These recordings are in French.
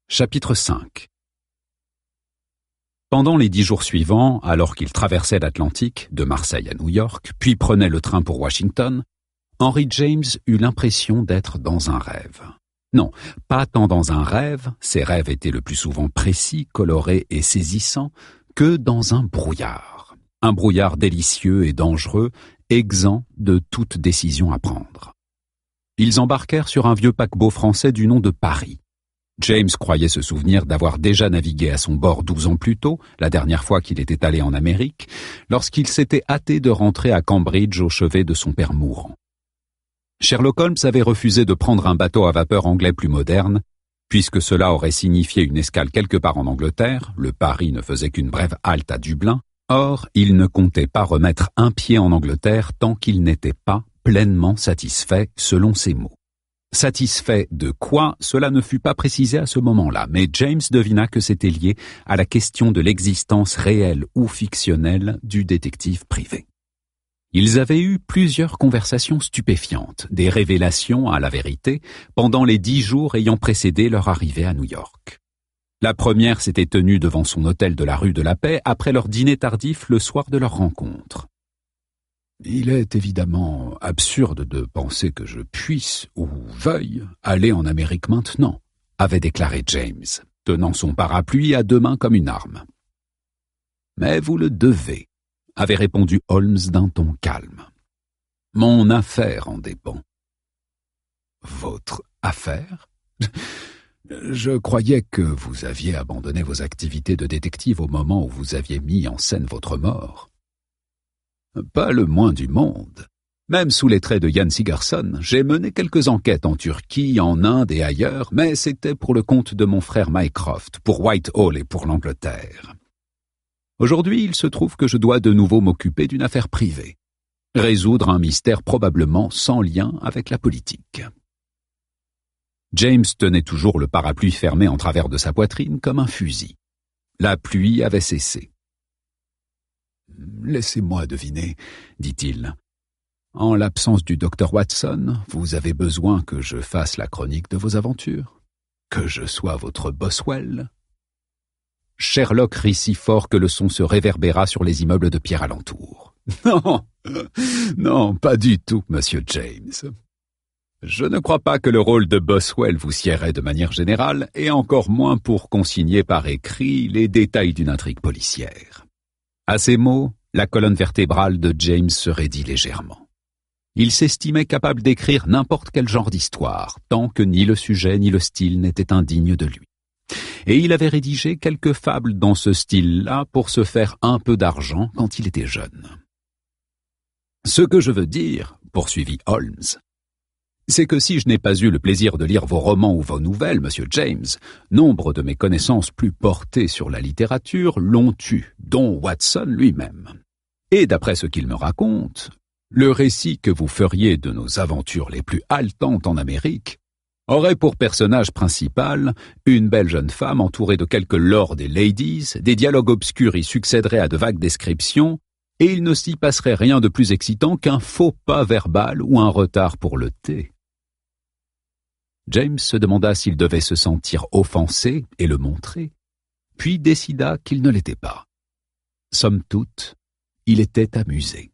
Chapitre 5. Pendant les 10 jours suivants, alors qu'il traversait l'Atlantique, de Marseille à New York, puis prenait le train pour Washington, Henry James eut l'impression d'être dans un rêve. Non, pas tant dans un rêve, ses rêves étaient le plus souvent précis, colorés et saisissants, que dans un brouillard. Un brouillard délicieux et dangereux, exempt de toute décision à prendre. Ils embarquèrent sur un vieux paquebot français du nom de Paris. James croyait se souvenir d'avoir déjà navigué à son bord 12 ans plus tôt, la dernière fois qu'il était allé en Amérique, lorsqu'il s'était hâté de rentrer à Cambridge au chevet de son père mourant. Sherlock Holmes avait refusé de prendre un bateau à vapeur anglais plus moderne, puisque cela aurait signifié une escale quelque part en Angleterre, le Paris ne faisait qu'une brève halte à Dublin. Or, il ne comptait pas remettre un pied en Angleterre tant qu'il n'était pas pleinement satisfait, selon ses mots. Satisfait de quoi, cela ne fut pas précisé à ce moment-là, mais James devina que c'était lié à la question de l'existence réelle ou fictionnelle du détective privé. Ils avaient eu plusieurs conversations stupéfiantes, des révélations à la vérité, pendant les 10 jours ayant précédé leur arrivée à New York. La première s'était tenue devant son hôtel de la rue de la Paix après leur dîner tardif le soir de leur rencontre. « Il est évidemment absurde de penser que je puisse, ou veuille, aller en Amérique maintenant, » avait déclaré James, tenant son parapluie à 2 mains comme une arme. « Mais vous le devez, » avait répondu Holmes d'un ton calme. « Mon affaire en dépend. »« Votre affaire ? Je croyais que vous aviez abandonné vos activités de détective au moment où vous aviez mis en scène votre mort. » Pas le moins du monde. Même sous les traits de Jan Sigerson, j'ai mené quelques enquêtes en Turquie, en Inde et ailleurs, mais c'était pour le compte de mon frère Mycroft, pour Whitehall et pour l'Angleterre. Aujourd'hui, il se trouve que je dois de nouveau m'occuper d'une affaire privée. Résoudre un mystère probablement sans lien avec la politique. James tenait toujours le parapluie fermé en travers de sa poitrine comme un fusil. La pluie avait cessé. « Laissez-moi deviner, » dit-il. « En l'absence du docteur Watson, vous avez besoin que je fasse la chronique de vos aventures? Que je sois votre Boswell ?» Sherlock rit si fort que le son se réverbéra sur les immeubles de pierre alentour. « Non, non, pas du tout, monsieur James. Je ne crois pas que le rôle de Boswell vous siérait de manière générale, et encore moins pour consigner par écrit les détails d'une intrigue policière. » À ces mots, la colonne vertébrale de James se raidit légèrement. Il s'estimait capable d'écrire n'importe quel genre d'histoire, tant que ni le sujet ni le style n'étaient indignes de lui. Et il avait rédigé quelques fables dans ce style-là pour se faire un peu d'argent quand il était jeune. « Ce que je veux dire, » poursuivit Holmes, « c'est que si je n'ai pas eu le plaisir de lire vos romans ou vos nouvelles, monsieur James, nombre de mes connaissances plus portées sur la littérature l'ont eu, dont Watson lui-même. Et d'après ce qu'il me raconte, le récit que vous feriez de nos aventures les plus haletantes en Amérique aurait pour personnage principal une belle jeune femme entourée de quelques lords et ladies, des dialogues obscurs y succéderaient à de vagues descriptions, et il ne s'y passerait rien de plus excitant qu'un faux pas verbal ou un retard pour le thé. James se demanda s'il devait se sentir offensé et le montrer, puis décida qu'il ne l'était pas. Somme toute, il était amusé.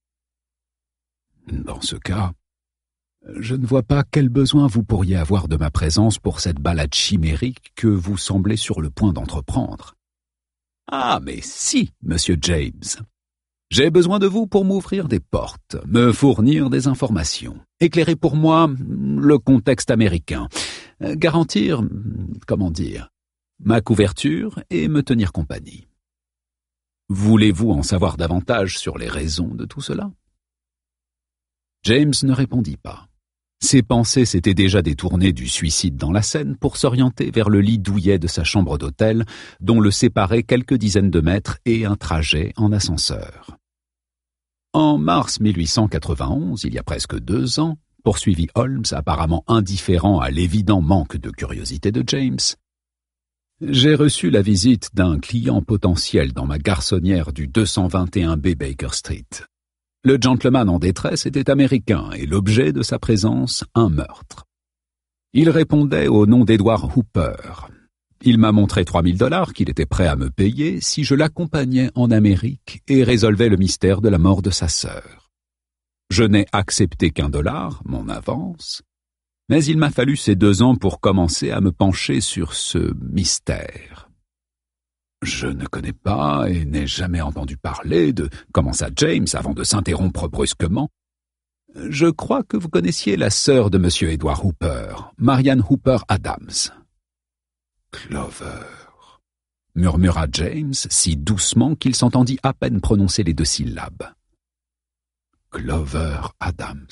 Dans ce cas, je ne vois pas quel besoin vous pourriez avoir de ma présence pour cette balade chimérique que vous semblez sur le point d'entreprendre. Ah, mais si, monsieur James. J'ai besoin de vous pour m'ouvrir des portes, me fournir des informations, éclairer pour moi le contexte américain, garantir, ma couverture et me tenir compagnie. Voulez-vous en savoir davantage sur les raisons de tout cela? James ne répondit pas. Ses pensées s'étaient déjà détournées du suicide dans la Seine pour s'orienter vers le lit douillet de sa chambre d'hôtel, dont le séparaient quelques dizaines de mètres et un trajet en ascenseur. En mars 1891, il y a presque 2 ans, poursuivit Holmes, apparemment indifférent à l'évident manque de curiosité de James, j'ai reçu la visite d'un client potentiel dans ma garçonnière du 221B Baker Street. Le gentleman en détresse était américain et l'objet de sa présence, un meurtre. Il répondait au nom d'Edward Hooper. Il m'a montré $3000 qu'il était prêt à me payer si je l'accompagnais en Amérique et résolvais le mystère de la mort de sa sœur. Je n'ai accepté qu'$1, mon avance, mais il m'a fallu ces 2 ans pour commencer à me pencher sur ce mystère. Je ne connais pas et n'ai jamais entendu parler de... commença James avant de s'interrompre brusquement. Je crois que vous connaissiez la sœur de M. Edward Hooper, Marianne Hooper Adams. Clover, murmura James si doucement qu'il s'entendit à peine prononcer les 2 syllabes. Clover Adams.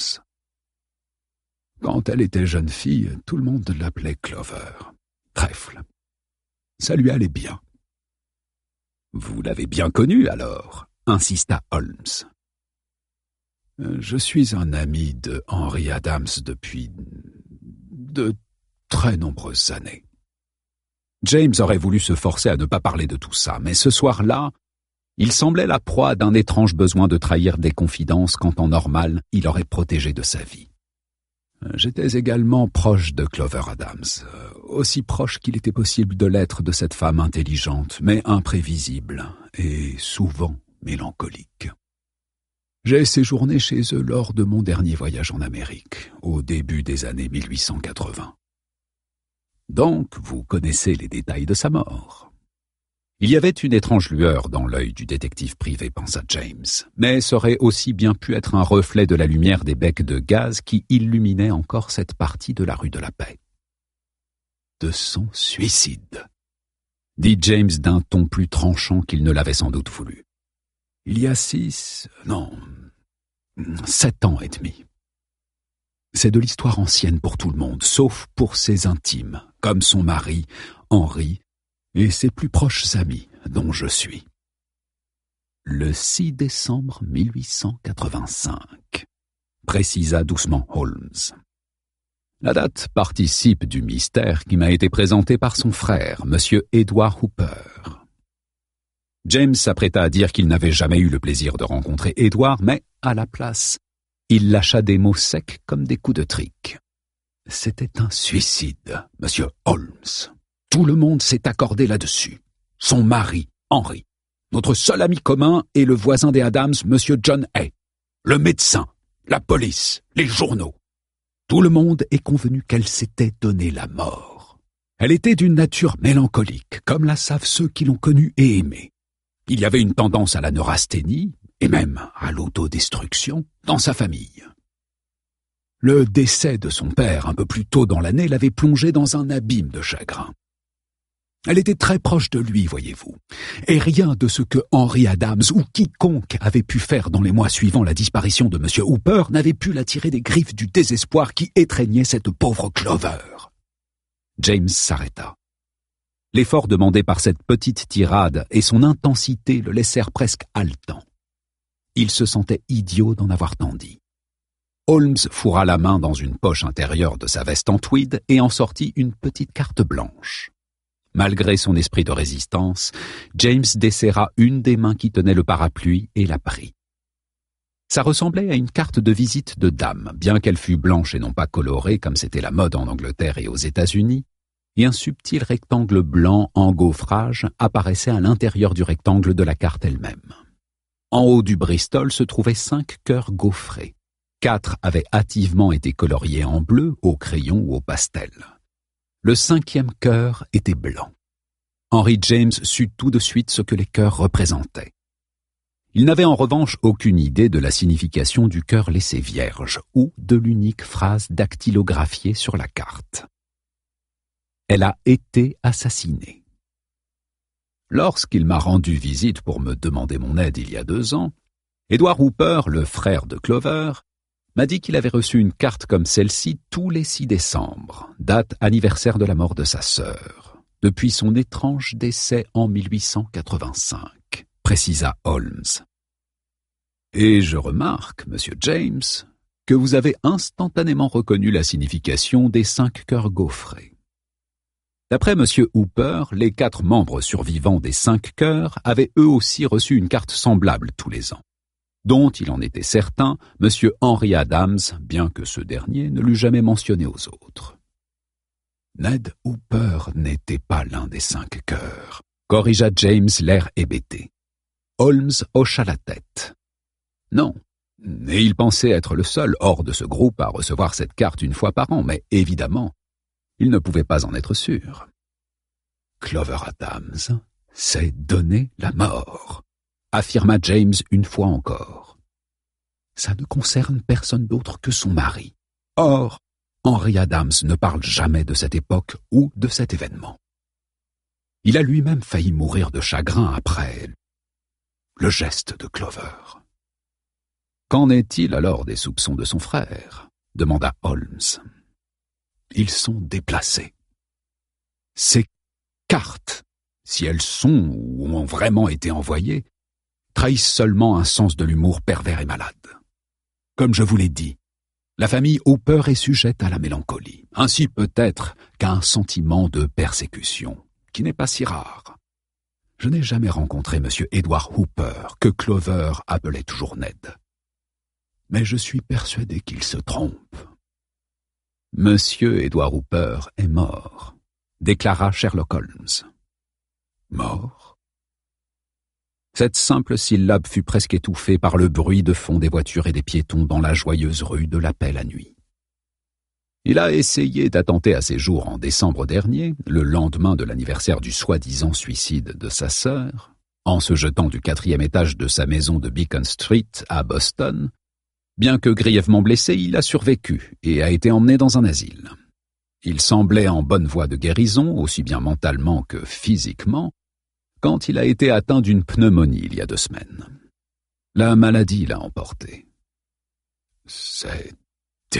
Quand elle était jeune fille, tout le monde l'appelait Clover. Trèfle. Ça lui allait bien. Vous l'avez bien connue alors, insista Holmes. Je suis un ami de Henry Adams depuis de très nombreuses années. James aurait voulu se forcer à ne pas parler de tout ça, mais ce soir-là, il semblait la proie d'un étrange besoin de trahir des confidences qu'en temps normal, il aurait protégé de sa vie. J'étais également proche de Clover Adams, aussi proche qu'il était possible de l'être de cette femme intelligente, mais imprévisible, et souvent mélancolique. J'ai séjourné chez eux lors de mon dernier voyage en Amérique, au début des années 1880. Donc, vous connaissez les détails de sa mort. Il y avait une étrange lueur dans l'œil du détective privé, pensa James, mais ça aurait aussi bien pu être un reflet de la lumière des becs de gaz qui illuminaient encore cette partie de la rue de la Paix. De son suicide, dit James d'un ton plus tranchant qu'il ne l'avait sans doute voulu. Il y a 7 ans et demi. C'est de l'histoire ancienne pour tout le monde, sauf pour ses intimes, comme son mari, Henry, et ses plus proches amis, dont je suis. Le 6 décembre 1885, précisa doucement Holmes. La date participe du mystère qui m'a été présenté par son frère, M. Edward Hooper. James s'apprêta à dire qu'il n'avait jamais eu le plaisir de rencontrer Edward, mais, à la place, il lâcha des mots secs comme des coups de trique. C'était un suicide, Monsieur Holmes. Tout le monde s'est accordé là-dessus. Son mari, Henry, notre seul ami commun et le voisin des Adams, Monsieur John Hay, le médecin, la police, les journaux. Tout le monde est convenu qu'elle s'était donné la mort. Elle était d'une nature mélancolique, comme la savent ceux qui l'ont connue et aimée. Il y avait une tendance à la neurasthénie, et même à l'autodestruction, dans sa famille. Le décès de son père, un peu plus tôt dans l'année, l'avait plongée dans un abîme de chagrin. Elle était très proche de lui, voyez-vous, et rien de ce que Henry Adams ou quiconque avait pu faire dans les mois suivant la disparition de M. Hooper n'avait pu la tirer des griffes du désespoir qui étreignait cette pauvre Clover. James s'arrêta. L'effort demandé par cette petite tirade et son intensité le laissèrent presque haletant. Il se sentait idiot d'en avoir tant dit. Holmes fourra la main dans une poche intérieure de sa veste en tweed et en sortit une petite carte blanche. Malgré son esprit de résistance, James desserra une des mains qui tenait le parapluie et la prit. Ça ressemblait à une carte de visite de dame, bien qu'elle fût blanche et non pas colorée comme c'était la mode en Angleterre et aux États-Unis, et un subtil rectangle blanc en gaufrage apparaissait à l'intérieur du rectangle de la carte elle-même. En haut du Bristol se trouvaient 5 cœurs gaufrés. 4 avaient hâtivement été coloriés en bleu, au crayon ou au pastel. Le 5e cœur était blanc. Henry James sut tout de suite ce que les cœurs représentaient. Il n'avait en revanche aucune idée de la signification du cœur laissé vierge ou de l'unique phrase dactylographiée sur la carte. Elle a été assassinée. Lorsqu'il m'a rendu visite pour me demander mon aide il y a 2 ans, Edward Hooper, le frère de Clover, m'a dit qu'il avait reçu une carte comme celle-ci tous les 6 décembre, date anniversaire de la mort de sa sœur, depuis son étrange décès en 1885, précisa Holmes. Et je remarque, Monsieur James, que vous avez instantanément reconnu la signification des 5 cœurs gaufrés. D'après M. Hooper, les 4 membres survivants des 5 cœurs avaient eux aussi reçu une carte semblable tous les ans, dont il en était certain, M. Henry Adams, bien que ce dernier ne l'eût jamais mentionné aux autres. Ned Hooper n'était pas l'un des 5 cœurs, corrigea James, l'air hébété. Holmes hocha la tête. Non, et il pensait être le seul hors de ce groupe à recevoir cette carte une fois par an, mais évidemment, il ne pouvait pas en être sûr. Clover Adams s'est donné la mort, affirma James une fois encore. Ça ne concerne personne d'autre que son mari. Or, Henry Adams ne parle jamais de cette époque ou de cet événement. Il a lui-même failli mourir de chagrin après le geste de Clover. Qu'en est-il alors des soupçons de son frère ? Demanda Holmes. Ils sont déplacés. Ces cartes, si elles sont ou ont vraiment été envoyées, trahissent seulement un sens de l'humour pervers et malade. Comme je vous l'ai dit, la famille Hooper est sujette à la mélancolie, ainsi peut-être qu'à un sentiment de persécution, qui n'est pas si rare. Je n'ai jamais rencontré M. Edward Hooper, que Clover appelait toujours Ned. Mais je suis persuadé qu'il se trompe. M. Edward Hooper est mort, déclara Sherlock Holmes. Mort ? Cette simple syllabe fut presque étouffée par le bruit de fond des voitures et des piétons dans la joyeuse rue de la Paix la nuit. Il a essayé d'attenter à ses jours en décembre dernier, le lendemain de l'anniversaire du soi-disant suicide de sa sœur, en se jetant du 4e étage de sa maison de Beacon Street à Boston. Bien que grièvement blessé, il a survécu et a été emmené dans un asile. Il semblait en bonne voie de guérison, aussi bien mentalement que physiquement, quand il a été atteint d'une pneumonie il y a 2 semaines. La maladie l'a emporté. « C'est terrible »,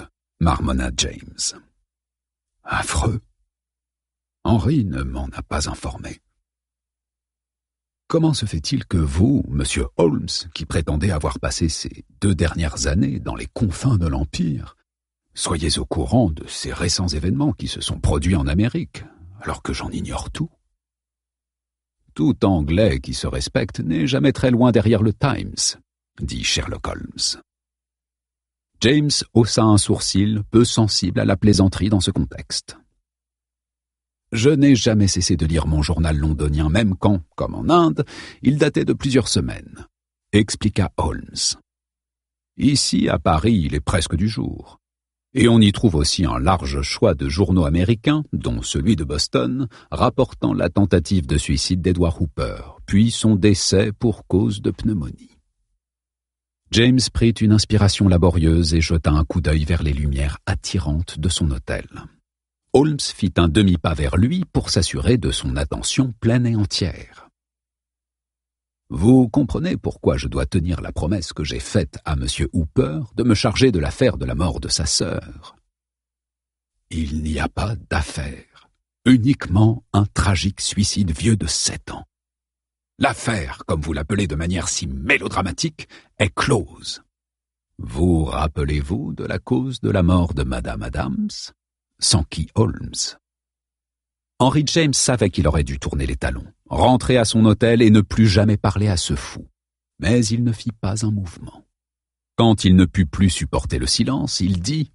marmonna James. « Affreux. Henry ne m'en a pas informé. » Comment se fait-il que vous, monsieur Holmes, qui prétendez avoir passé ces 2 dernières années dans les confins de l'Empire, soyez au courant de ces récents événements qui se sont produits en Amérique, alors que j'en ignore tout? Tout Anglais qui se respecte n'est jamais très loin derrière le Times, dit Sherlock Holmes. James haussa un sourcil peu sensible à la plaisanterie dans ce contexte. Je n'ai jamais cessé de lire mon journal londonien, même quand, comme en Inde, il datait de plusieurs semaines, expliqua Holmes. Ici, à Paris, il est presque du jour. Et on y trouve aussi un large choix de journaux américains, dont celui de Boston, rapportant la tentative de suicide d'Edward Hooper, puis son décès pour cause de pneumonie. James prit une inspiration laborieuse et jeta un coup d'œil vers les lumières attirantes de son hôtel. Holmes fit un demi-pas vers lui pour s'assurer de son attention pleine et entière. « Vous comprenez pourquoi je dois tenir la promesse que j'ai faite à M. Hooper de me charger de l'affaire de la mort de sa sœur. Il n'y a pas d'affaire, uniquement un tragique suicide vieux de 7 ans. L'affaire, comme vous l'appelez de manière si mélodramatique, est close. Vous rappelez-vous de la cause de la mort de Madame Adams ? S'enquit Holmes. Henry James savait qu'il aurait dû tourner les talons, rentrer à son hôtel et ne plus jamais parler à ce fou. Mais il ne fit pas un mouvement. Quand il ne put plus supporter le silence, il dit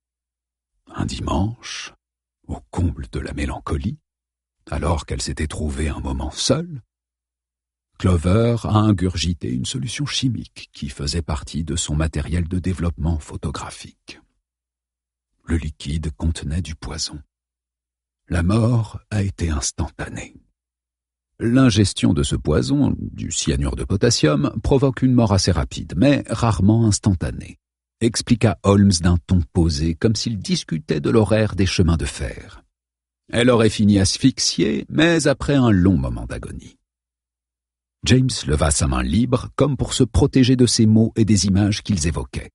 « Un dimanche, au comble de la mélancolie, alors qu'elle s'était trouvée un moment seule, Clover a ingurgité une solution chimique qui faisait partie de son matériel de développement photographique. Le liquide contenait du poison. La mort a été instantanée. L'ingestion de ce poison, du cyanure de potassium, provoque une mort assez rapide, mais rarement instantanée, expliqua Holmes d'un ton posé, comme s'il discutait de l'horaire des chemins de fer. Elle aurait fini asphyxiée, mais après un long moment d'agonie. James leva sa main libre, comme pour se protéger de ces mots et des images qu'ils évoquaient.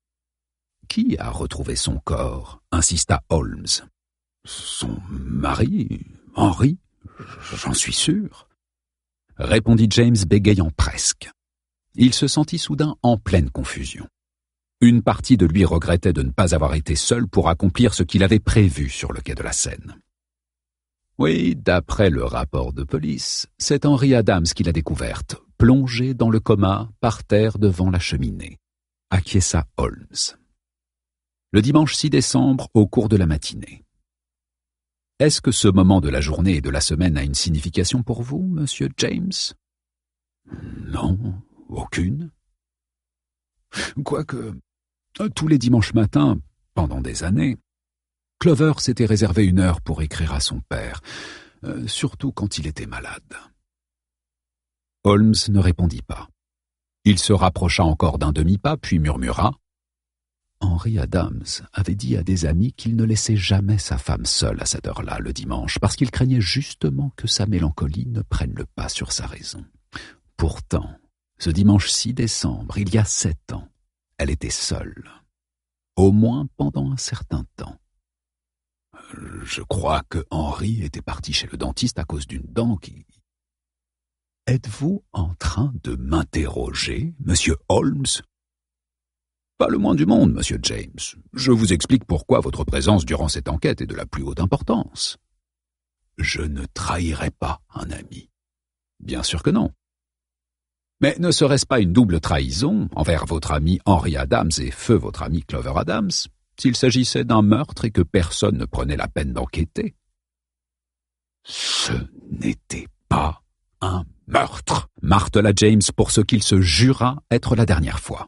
Qui a retrouvé son corps ? Insista Holmes. Son mari, Henry, j'en suis sûr, répondit James bégayant presque. Il se sentit soudain en pleine confusion. Une partie de lui regrettait de ne pas avoir été seul pour accomplir ce qu'il avait prévu sur le quai de la Seine. Oui, d'après le rapport de police, c'est Henry Adams qui l'a découverte, plongée dans le coma, par terre devant la cheminée, acquiesça Holmes. Le dimanche 6 décembre, au cours de la matinée. Est-ce que ce moment de la journée et de la semaine a une signification pour vous, monsieur James? Non, aucune. Quoique, tous les dimanches matins, pendant des années, Clover s'était réservé une heure pour écrire à son père, surtout quand il était malade. Holmes ne répondit pas. Il se rapprocha encore d'un demi-pas, puis murmura « Henry Adams avait dit à des amis qu'il ne laissait jamais sa femme seule à cette heure-là le dimanche, parce qu'il craignait justement que sa mélancolie ne prenne le pas sur sa raison. Pourtant, ce dimanche 6 décembre, il y a 7 ans, elle était seule, au moins pendant un certain temps. Je crois que Henry était parti chez le dentiste à cause d'une dent qui... » Êtes-vous en train de m'interroger, monsieur Holmes? Pas le moins du monde, monsieur James. Je vous explique pourquoi votre présence durant cette enquête est de la plus haute importance. Je ne trahirai pas un ami. Bien sûr que non. Mais ne serait-ce pas une double trahison envers votre ami Henry Adams et feu votre ami Clover Adams, s'il s'agissait d'un meurtre et que personne ne prenait la peine d'enquêter? Ce n'était pas un meurtre, martela James pour ce qu'il se jura être la dernière fois.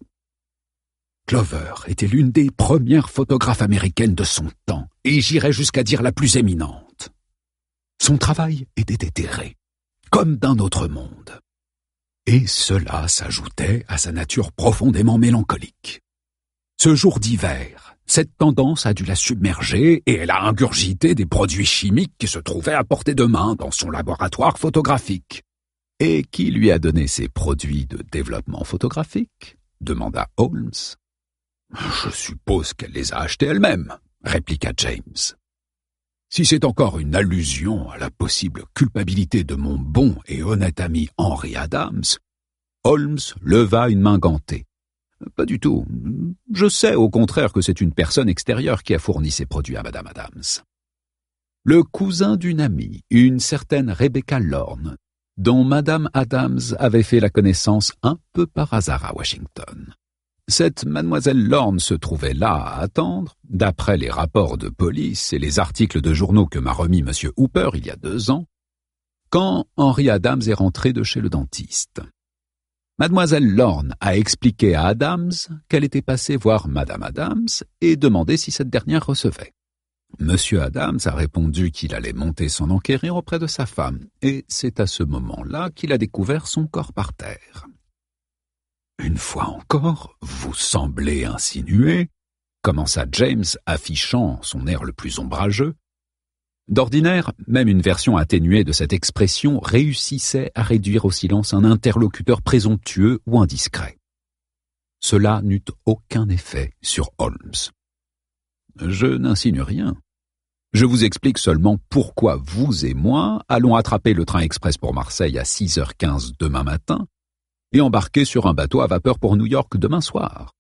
Clover était l'une des premières photographes américaines de son temps, et j'irais jusqu'à dire la plus éminente. Son travail était éthéré, comme d'un autre monde. Et cela s'ajoutait à sa nature profondément mélancolique. Ce jour d'hiver, cette tendance a dû la submerger et elle a ingurgité des produits chimiques qui se trouvaient à portée de main dans son laboratoire photographique. Et qui lui a donné ces produits de développement photographique? Demanda Holmes. Je suppose qu'elle les a achetés elle-même, répliqua James. Si c'est encore une allusion à la possible culpabilité de mon bon et honnête ami Henry Adams, Holmes leva une main gantée. Pas du tout. Je sais au contraire que c'est une personne extérieure qui a fourni ces produits à Madame Adams. Le cousin d'une amie, une certaine Rebecca Lorne, dont Madame Adams avait fait la connaissance un peu par hasard à Washington. Cette mademoiselle Lorne se trouvait là à attendre, d'après les rapports de police et les articles de journaux que m'a remis M. Hooper il y a 2 ans, quand Henry Adams est rentré de chez le dentiste. Mademoiselle Lorne a expliqué à Adams qu'elle était passée voir Madame Adams et demandé si cette dernière recevait. Monsieur Adams a répondu qu'il allait monter s'en enquérir auprès de sa femme, et c'est à ce moment-là qu'il a découvert son corps par terre. Une fois encore, vous semblez insinuer, commença James, affichant son air le plus ombrageux. D'ordinaire, même une version atténuée de cette expression réussissait à réduire au silence un interlocuteur présomptueux ou indiscret. Cela n'eut aucun effet sur Holmes. Je n'insinue rien. Je vous explique seulement pourquoi vous et moi allons attraper le train express pour Marseille à 6h15 demain matin et embarquer sur un bateau à vapeur pour New York demain soir.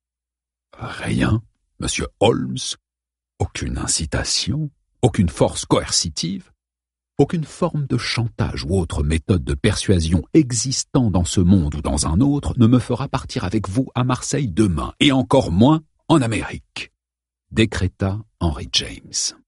Rien, monsieur Holmes. Aucune incitation, aucune force coercitive, aucune forme de chantage ou autre méthode de persuasion existant dans ce monde ou dans un autre ne me fera partir avec vous à Marseille demain, et encore moins en Amérique, décréta Henry James.